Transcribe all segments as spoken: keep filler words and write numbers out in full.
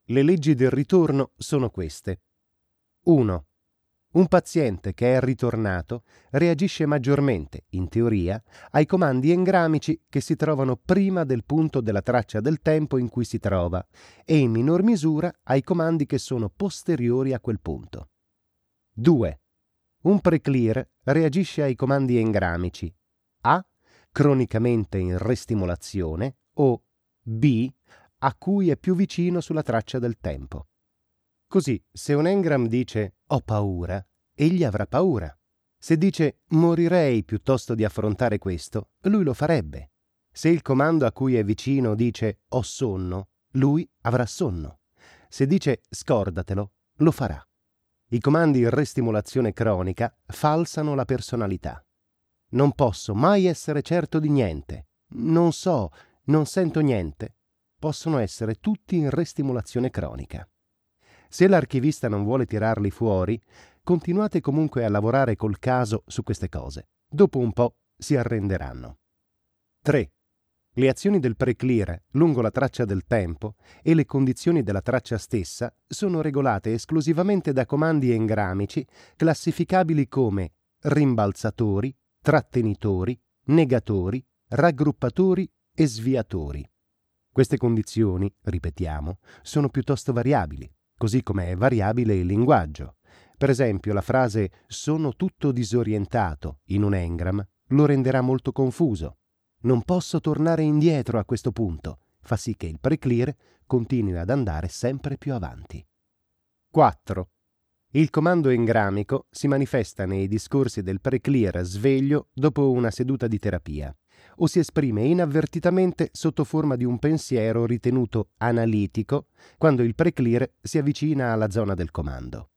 Le leggi del ritorno sono queste. uno. Un paziente che è ritornato reagisce maggiormente, in teoria, ai comandi engramici che si trovano prima del punto della traccia del tempo in cui si trova e in minor misura ai comandi che sono posteriori a quel punto. due. Un preclear reagisce ai comandi engramici A. Cronicamente in restimolazione o B. A cui è più vicino sulla traccia del tempo. Così, se un engram dice «ho paura», egli avrà paura. Se dice «morirei piuttosto di affrontare questo», lui lo farebbe. Se il comando a cui è vicino dice «ho sonno», lui avrà sonno. Se dice «scordatelo», lo farà. I comandi in restimolazione cronica falsano la personalità. Non posso mai essere certo di niente. Non so, non sento niente. Possono essere tutti in restimolazione cronica. Se l'archivista non vuole tirarli fuori, continuate comunque a lavorare col caso su queste cose. Dopo un po' si arrenderanno. tre. Le azioni del preclear lungo la traccia del tempo e le condizioni della traccia stessa sono regolate esclusivamente da comandi engramici classificabili come rimbalzatori, trattenitori, negatori, raggruppatori e sviatori. Queste condizioni, ripetiamo, sono piuttosto variabili, così come è variabile il linguaggio. Per esempio, la frase «sono tutto disorientato» in un engram lo renderà molto confuso. Non posso tornare indietro a questo punto, fa sì che il preclear continui ad andare sempre più avanti. quattro. Il comando engramico si manifesta nei discorsi del preclear sveglio dopo una seduta di terapia, o si esprime inavvertitamente sotto forma di un pensiero ritenuto analitico quando il preclear si avvicina alla zona del comando.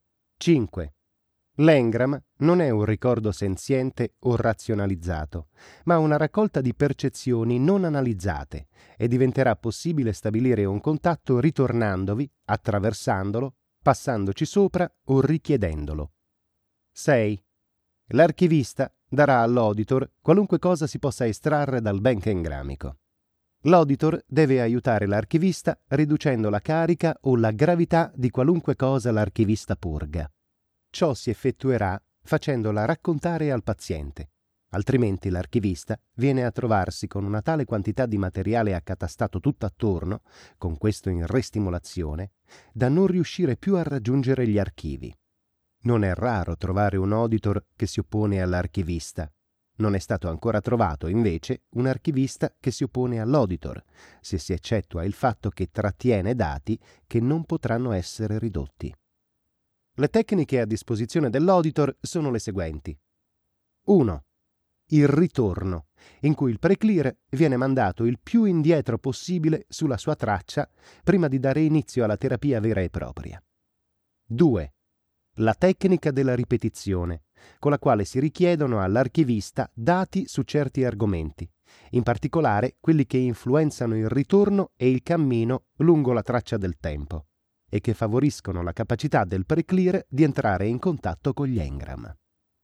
cinque. L'engram non è un ricordo senziente o razionalizzato, ma una raccolta di percezioni non analizzate e diventerà possibile stabilire un contatto ritornandovi, attraversandolo, passandoci sopra o richiedendolo. sei. L'archivista darà all'auditor qualunque cosa si possa estrarre dal bank engramico. L'auditor deve aiutare l'archivista riducendo la carica o la gravità di qualunque cosa l'archivista porga. Ciò si effettuerà facendola raccontare al paziente, altrimenti l'archivista viene a trovarsi con una tale quantità di materiale accatastato tutt'attorno, con questo in restimolazione, da non riuscire più a raggiungere gli archivi. Non è raro trovare un auditor che si oppone all'archivista. Non è stato ancora trovato, invece, un archivista che si oppone all'auditor, se si eccettua il fatto che trattiene dati che non potranno essere ridotti. Le tecniche a disposizione dell'auditor sono le seguenti. uno. Il ritorno, in cui il preclear viene mandato il più indietro possibile sulla sua traccia prima di dare inizio alla terapia vera e propria. due. La tecnica della ripetizione, con la quale si richiedono all'archivista dati su certi argomenti, in particolare quelli che influenzano il ritorno e il cammino lungo la traccia del tempo, e che favoriscono la capacità del preclear di entrare in contatto con gli engram.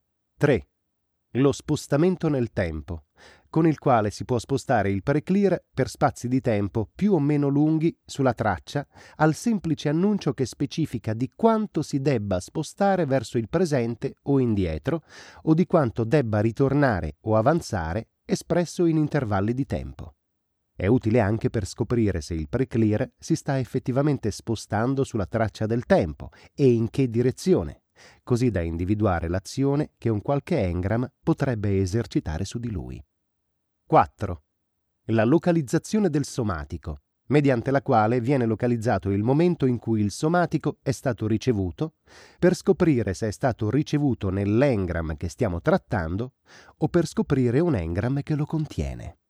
tre. Lo spostamento nel tempo, con il quale si può spostare il preclear per spazi di tempo più o meno lunghi sulla traccia al semplice annuncio che specifica di quanto si debba spostare verso il presente o indietro o di quanto debba ritornare o avanzare espresso in intervalli di tempo. È utile anche per scoprire se il preclear si sta effettivamente spostando sulla traccia del tempo e in che direzione, così da individuare l'azione che un qualche engram potrebbe esercitare su di lui. quattro. La localizzazione del somatico, mediante la quale viene localizzato il momento in cui il somatico è stato ricevuto, per scoprire se è stato ricevuto nell'engram che stiamo trattando o per scoprire un engram che lo contiene.